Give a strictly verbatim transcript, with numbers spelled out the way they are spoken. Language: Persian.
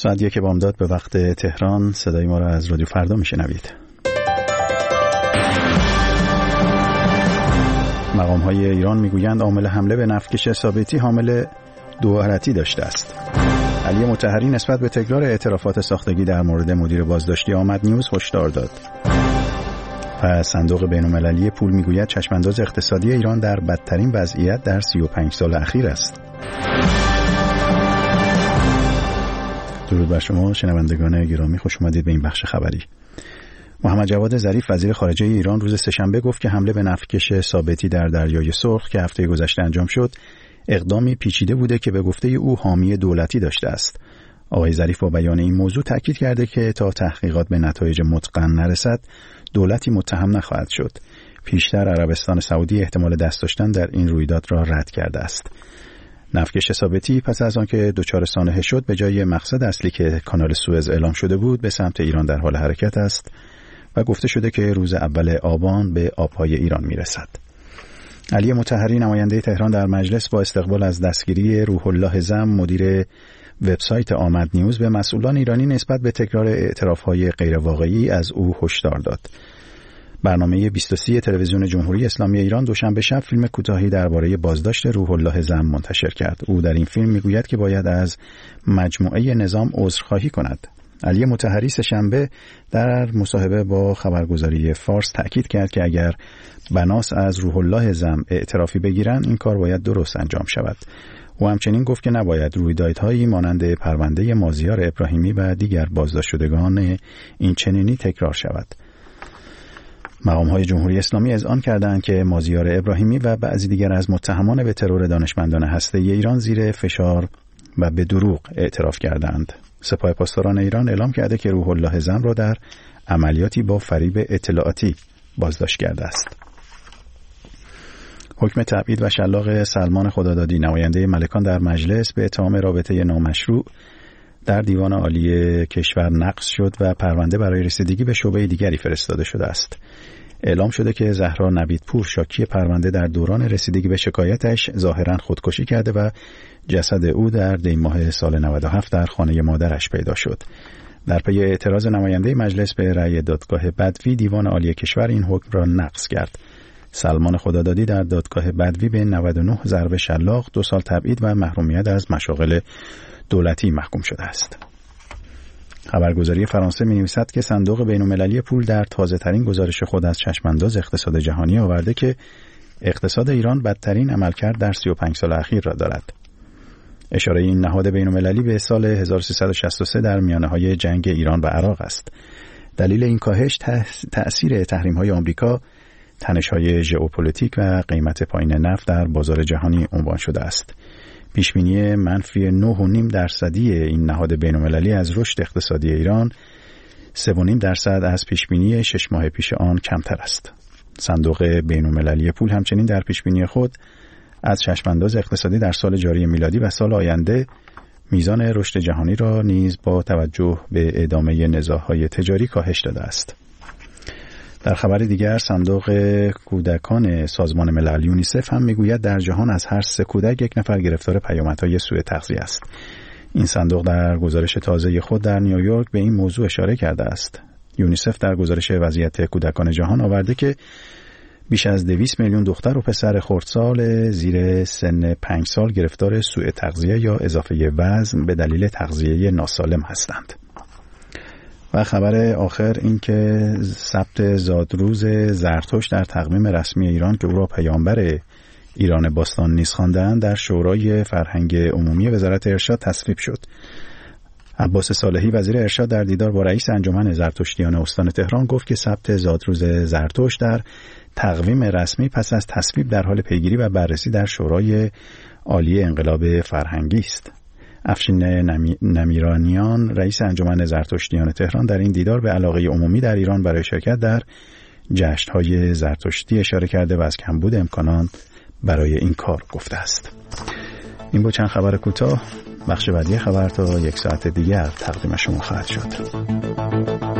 ساعت یک بامداد به وقت تهران. صدای ما را از رادیو فردا میشنوید. مقام‌های ایران میگویند عامل حمله به نفتکش ثابتی حامل دوحالتی داشته است. علی مطهری نسبت به تکرار اعترافات ساختگی در مورد مدیر بازداشتی آمد نیوز هشدار داد. و صندوق بین‌المللی پول میگوید چشمانداز اقتصادی ایران در بدترین وضعیت در سی و پنج سال اخیر است. درود بر شما شنوندگان گرامی، خوش اومدید به این بخش خبری. محمد جواد ظریف وزیر خارجه ایران روز سه‌شنبه گفت که حمله به نفتکش ثابتی در دریای سرخ که هفته گذشته انجام شد اقدامی پیچیده بوده که به گفته او حامی دولتی داشته است. آقای ظریف با بیان این موضوع تاکید کرده که تا تحقیقات به نتایج متقن نرسد دولتی متهم نخواهد شد. پیشتر عربستان سعودی احتمال دست داشتن در این رویداد را رد کرده است. نفتکش ثابتی پس از آنکه دچار سانحه شد به جای مقصد اصلی که کانال سوئز اعلام شده بود به سمت ایران در حال حرکت است و گفته شده که روز اول آبان به آبهای ایران میرسد. علی مطهری نماینده تهران در مجلس با استقبال از دستگیری روح الله زم مدیر وبسایت آمد نیوز به مسئولان ایرانی نسبت به تکرار اعتراف‌های غیرواقعی از او هشدار داد. برنامه بیست و سه تلویزیون جمهوری اسلامی ایران دوشنبه شب فیلم کوتاهی درباره بازداشت روح الله زم منتشر کرد. او در این فیلم میگوید که باید از مجموعه نظام عذرخواهی کند. علی مطهری سه‌شنبه در مصاحبه با خبرگزاری فارس تأکید کرد که اگر بناس از روح الله زم اعترافی بگیرن این کار باید درست انجام شود. او همچنین گفت که نباید رویدادهایی مانند پرونده مازیار ابراهیمی و دیگر بازداشت شدگان این چنینی تکرار شود. مقام‌های جمهوری اسلامی اذعان کردند که مازیار ابراهیمی و بعضی دیگر از متهمان به ترور دانشمندان هسته‌ای ایران زیر فشار و به دروغ اعتراف کردند. سپاه پاسداران ایران اعلام کرده که روح الله زم را در عملیاتی با فریب اطلاعاتی بازداشت کرده است. حکم تبعید و شلاق سلمان خدادادی نماینده ملکان در مجلس به اتهام رابطه نامشروع در دیوان عالی کشور نقض شد و پرونده برای رسیدگی به شعبه دیگری فرستاده شده است. اعلام شده که زهرا نویدپور شاکی پرونده در دوران رسیدگی به شکایتش ظاهراً خودکشی کرده و جسد او در دی ماه سال نود و هفت در خانه مادرش پیدا شد. در پی اعتراض نماینده مجلس به رأی دادگاه بدوی دیوان عالی کشور این حکم را نقض کرد. سلمان خدادادی در دادگاه بدوی به نود و نه ضرب شلاق، دو سال تبعید و محرومیت از مشاغل دولتی محکوم شده است. خبرگزاری فرانسه می‌نویسد که صندوق بین‌المللی پول در تازه‌ترین گزارش خود از چشمانداز اقتصاد جهانی آورده که اقتصاد ایران بدترین عملکرد در سی و پنج سال اخیر را دارد. اشاره این نهاد بین‌المللی به سال هزار و سیصد و شصت و سه در میانه‌های جنگ ایران و عراق است. دلیل این کاهش تأثیر تحریم‌های آمریکا، تنش‌های ژئوپلیتیک و قیمت پایین نفت در بازار جهانی عنوان شده است. پیشبینی منفی نه و نیم درصدی این نهاد بین‌المللی از رشد اقتصادی ایران سه و نیم درصد از پیشبینی شش ماه پیش آن کمتر است. صندوق بین‌المللی پول همچنین در پیشبینی خود از چشمانداز اقتصادی در سال جاری میلادی و سال آینده میزان رشد جهانی را نیز با توجه به ادامه نزاع‌های تجاری کاهش داده است. در خبر دیگر صندوق کودکان سازمان ملل یونیسف هم میگوید در جهان از هر سه کودک یک نفر گرفتار پیامدهای سوء تغذیه است. این صندوق در گزارش تازه خود در نیویورک به این موضوع اشاره کرده است. یونیسف در گزارش وضعیت کودکان جهان آورده که بیش از دویست میلیون دختر و پسر خردسال زیر سن پنج سال گرفتار سوء تغذیه یا اضافه وزن به دلیل تغذیه ناسالم هستند. و خبر آخر این که ثبت زادروز زرتشت در تقویم رسمی ایران که او را پیامبر ایران باستان نیز خواندند در شورای فرهنگ عمومی وزارت ارشاد تصویب شد. عباس صالحی وزیر ارشاد در دیدار با رئیس انجمن زرتشتیان استان تهران گفت که ثبت زادروز زرتشت در تقویم رسمی پس از تصویب در حال پیگیری و بررسی در شورای عالی انقلاب فرهنگی است. افشین نمیرانیان رئیس انجمن زرتشتیان تهران در این دیدار به علاقه عمومی در ایران برای شرکت در جشن‌های زرتشتی اشاره کرده و از کمبود امکانات برای این کار گفته است. این بود چند خبر کوتاه. بخش بعدی خبر تا یک ساعت دیگر تقدیم شما خواهد شد.